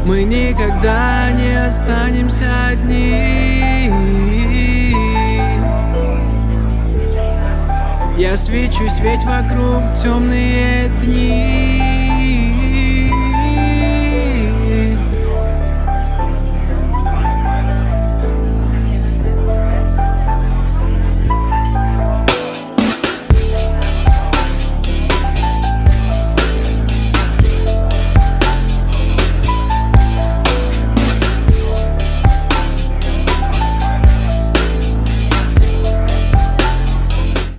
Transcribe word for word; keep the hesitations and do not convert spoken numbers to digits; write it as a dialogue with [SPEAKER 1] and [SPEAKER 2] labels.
[SPEAKER 1] Мы никогда не останемся одни. Я свечусь, ведь вокруг темные дни.